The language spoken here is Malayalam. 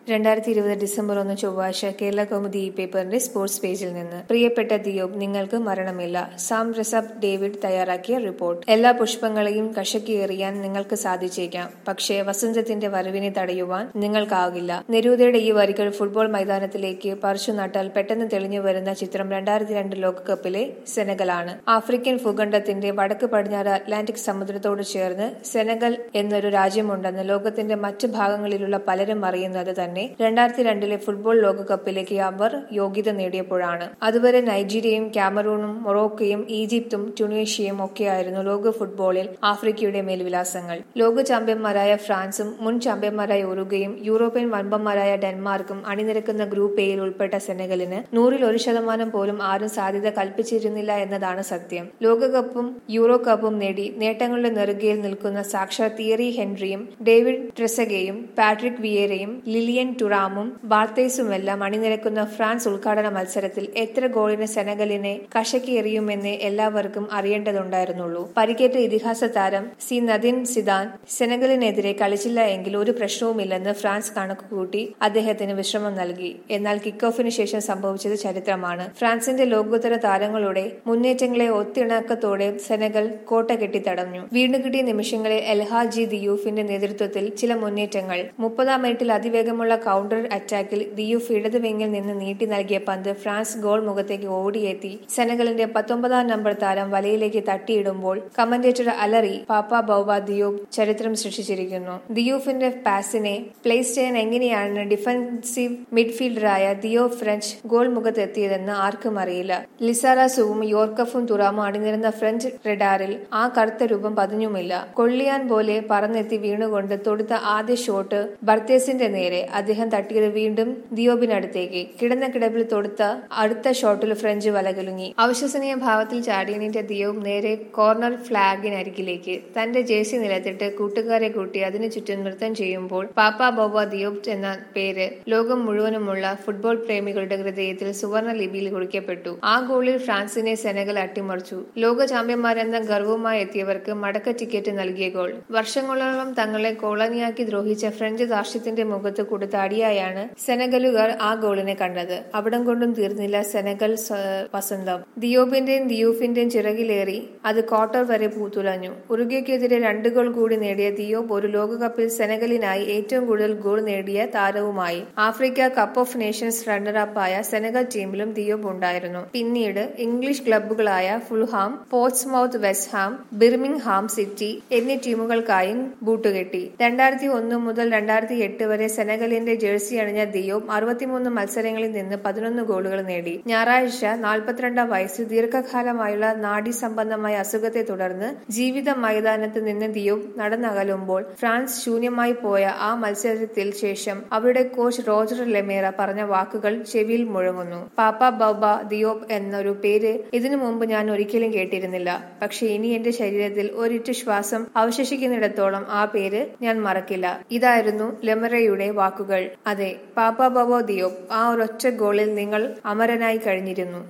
2020 ഡിസംബർ 1 ചൊവ്വാഴ്ച കേരളകൗമുദി പേപ്പറിന്റെ സ്പോർട്സ് പേജിൽ നിന്ന്. പ്രിയപ്പെട്ട ദിയോബ്, നിങ്ങൾക്ക് മരണമില്ല. സാം റസബ് ഡേവിഡ് തയ്യാറാക്കിയ റിപ്പോർട്ട്. എല്ലാ പുഷ്പങ്ങളെയും കശക്കി എറിയാൻ നിങ്ങൾക്ക് സാധിച്ചേക്കാം, പക്ഷേ വസന്തത്തിന്റെ വരവിനെ തടയുവാൻ നിങ്ങൾക്കാകില്ല. നെരൂദയുടെ ഈ വരികൾ ഫുട്ബോൾ മൈതാനത്തിലേക്ക് പറിച്ചു നട്ടാൽ പെട്ടെന്ന് തെളിഞ്ഞു വരുന്ന ചിത്രം 2002 ലോകകപ്പിലെ സെനഗലാണ്. ആഫ്രിക്കൻ ഭൂഖണ്ഡത്തിന്റെ വടക്ക് പടിഞ്ഞാറ് അറ്റ്ലാന്റിക് സമുദ്രത്തോട് ചേർന്ന് സെനഗൽ എന്നൊരു രാജ്യമുണ്ടെന്ന് ലോകത്തിന്റെ മറ്റ് ഭാഗങ്ങളിലുള്ള പലരും അറിയുന്നത് തന്നെ 2002 ഫുട്ബോൾ ലോകകപ്പിലേക്ക് അവർ യോഗ്യത നേടിയപ്പോഴാണ്. അതുവരെ നൈജീരിയയും ക്യാമറൂണും മൊറോക്കോയും ഈജിപ്തും ട്യൂണീഷ്യയും ഒക്കെയായിരുന്നു ലോക ഫുട്ബോളിൽ ആഫ്രിക്കയുടെ മേൽവിലാസങ്ങൾ. ലോക ചാമ്പ്യന്മാരായ ഫ്രാൻസും മുൻ ചാമ്പ്യന്മാരായ ഉറുഗ്വേയും യൂറോപ്യൻ വൻപന്മാരായ ഡെൻമാർക്കും അണിനിരക്കുന്ന ഗ്രൂപ്പ് എയിൽ ഉൾപ്പെട്ട സെനഗലിന് 100% പോലും ആരും സാധ്യത കൽപ്പിച്ചിരുന്നില്ല എന്നതാണ് സത്യം. ലോകകപ്പും യൂറോ കപ്പും നേടി നേട്ടങ്ങളുടെ നെറുകയിൽ നിൽക്കുന്ന സാക്ഷാൽ തിയറി ഹെൻറിയും ഡേവിഡ് ട്രെസഗയും പാട്രിക് വിയേരയും ലിലിയൻ ടുറാമും ബാർത്തേസുമെല്ലാം അണിനിരക്കുന്ന ഫ്രാൻസ് ഉദ്ഘാടന മത്സരത്തിൽ എത്ര ഗോളിന് സെനഗലിനെ കശക്കി എറിയുമെന്ന് എല്ലാവർക്കും അറിയേണ്ടതുണ്ടായിരുന്നുള്ളൂ. പരിക്കേറ്റ ഇതിഹാസ താരം സിനദിൻ സിദാൻ സെനഗലിനെതിരെ കളിച്ചില്ല എങ്കിൽ ഒരു പ്രശ്നവുമില്ലെന്ന് ഫ്രാൻസ് കണക്കുകൂട്ടി അദ്ദേഹത്തിന് വിശ്രമം നൽകി. എന്നാൽ കിക്ക് ഓഫിന് ശേഷം സംഭവിച്ചത് ചരിത്രമാണ്. ഫ്രാൻസിന്റെ ലോകോത്തര താരങ്ങളുടെ മുന്നേറ്റങ്ങളെ ഒത്തിണക്കത്തോടെ സെനഗൽ കോട്ട കെട്ടിത്തടഞ്ഞു. വീണ്ടുകിട്ടിയ നിമിഷങ്ങളിൽ എൽഹാജി ദിയൂഫിന്റെ നേതൃത്വത്തിൽ ചില മുന്നേറ്റങ്ങൾ. 30-ാം മിനിറ്റിൽ അതിവേഗമുള്ള കൗണ്ടർ അറ്റാക്കിൽ ദിയൂഫ് ഇടത് വിങ്ങിൽ നിന്ന് നീട്ടി നൽകിയ പന്ത് ഫ്രാൻസ് ഗോൾ മുഖത്തേക്ക് ഓടിയെത്തി സെനഗലിന്റെ 19-ാം നമ്പർ താരം വലയിലേക്ക് തട്ടിയിടുമ്പോൾ കമന്റേറ്റർ അലറി പാപ്പ ബൗബ ദിയൂബ് ചരിത്രം സൃഷ്ടിച്ചിരിക്കുന്നു. ദിയൂഫിന്റെ പാസിനെ പ്ലേസ് ചെയ്യാൻ എങ്ങനെയാണ് ഡിഫൻസീവ് മിഡ്ഫീൽഡറായ ദിയോ ഫ്രഞ്ച് ഗോൾ മുഖത്തെത്തിയതെന്ന് ആർക്കും അറിയില്ല. ലിസാറാസുവും യോർക്കഫും തുറാമും അണിനിരുന്ന ഫ്രഞ്ച് റഡാറിൽ ആ കറുത്ത രൂപം പതിഞ്ഞുമില്ല. കൊള്ളിയാൻ പോലെ പറന്നെത്തി വീണുകൊണ്ട് തൊടുത്ത ആദ്യ ഷോട്ട് ബർത്തേസിന്റെ നേരെ. അദ്ദേഹം തട്ടിയത് വീണ്ടും ദിയോബിനടുത്തേക്ക്. കിടന്ന കിടപ്പിൽ തൊടുത്ത അടുത്ത ഷോട്ടിൽ ഫ്രഞ്ച് വലകുലുങ്ങി. അവിശ്വസനീയ ഭാവത്തിൽ ചാടിയണിറ്റ ദിയോബ് നേരെ കോർണർ ഫ്ലാഗിനരികിലേക്ക് തന്റെ ജേഴ്സി നിലത്തിട്ട് കൂട്ടുകാരെ കൂട്ടി അതിനു ചുറ്റും നൃത്തം ചെയ്യുമ്പോൾ പാപ്പ ബൗബ ദിയോബ് എന്ന പേര് ലോകം മുഴുവനുമുള്ള ഫുട്ബോൾ പ്രേമികളുടെ ഹൃദയത്തിൽ സുവർണ ലിപിയിൽ കുറിക്കപ്പെട്ടു. ആ ഗോളിൽ ഫ്രാൻസിനെ സെനഗൽ അട്ടിമറിച്ചു. ലോക ചാമ്പ്യന്മാരെന്ന ഗർവവുമായി എത്തിയവർക്ക് മടക്ക ടിക്കറ്റ് നൽകിയ ഗോൾ. വർഷങ്ങളോളം തങ്ങളെ കോളനിയാക്കി ദ്രോഹിച്ച ഫ്രഞ്ച് ധാർഷ്ട്യത്തിന്റെ മുഖത്ത് കൊടുത്ത അടിയായാണ് സെനഗലുകാർ ആ ഗോളിനെ കണ്ടത്. അവിടം കൊണ്ടും തീർന്നില്ല സെനഗൽ വസന്തം. ദിയോബിന്റെയും ദിയൂഫിന്റെയും ചിറകിലേറി അത് ക്വാർട്ടർ വരെ പൂത്തുലഞ്ഞു. ഉറുഗ്വേക്കെതിരെ 2 ഗോൾ കൂടി നേടിയ ദിയോബ് ഒരു ലോകകപ്പിൽ സെനഗലിനായി ഏറ്റവും കൂടുതൽ ഗോൾ നേടിയ താരവുമായി. ആഫ്രിക്ക കപ്പ് ഓഫ് നേഷൻസ് റണ്ണറപ്പായ സെനഗൽ ടീമിലും ദിയോബ് ഉണ്ടായിരുന്നു. പിന്നീട് ഇംഗ്ലീഷ് ക്ലബ്ബുകളായ Fulham, Portsmouth, West Ham, Birmingham city എന്നീ ടീമുകൾക്കായും ബൂട്ടുകെട്ടി. 2001 മുതൽ 2008 വരെ സെനഗലിന്റെ ജേഴ്സി അണിഞ്ഞ ദിയോബ് 63 മത്സരങ്ങളിൽ നിന്ന് 11 ഗോളുകൾ നേടി. ഞായറാഴ്ച 42-ാം വയസ്സിൽ ദീർഘകാലമായുള്ള നാഡീ സംബന്ധമായ അസുഖത്തെ തുടർന്ന് ജീവിത മൈതാനത്ത് നിന്ന് ദിയോബ് നടന്നകലുമ്പോൾ ഫ്രാൻസ് ശൂന്യമായി പോയ ആ മത്സരത്തിൽ ശേഷം അവരുടെ കോച്ച് റോജർ ലെമേറ പറഞ്ഞ വാക്കുകൾ ചെവിയിൽ മുഴങ്ങുന്നു. പാപ്പ ബൗബ ദിയോബ് എന്നൊരു പേര് ഇതിനു മുമ്പ് ഞാൻ ഒരിക്കലും കേട്ടിരുന്നില്ല. പക്ഷെ ഇനി എന്റെ ശരീരത്തിൽ ഒരിറ്റു ശ്വാസം അവശേഷിക്കുന്നിടത്തോളം ആ പേര് ഞാൻ മറക്കില്ല. ഇതായിരുന്നു ലെമറയുടെ വാക്കുകൾ. അതെ, പാപ്പ ബൗബ ദിയോബ്, ആ ഒരൊറ്റ ഗോളിൽ നിങ്ങൾ അമരനായി കഴിഞ്ഞിരുന്നു.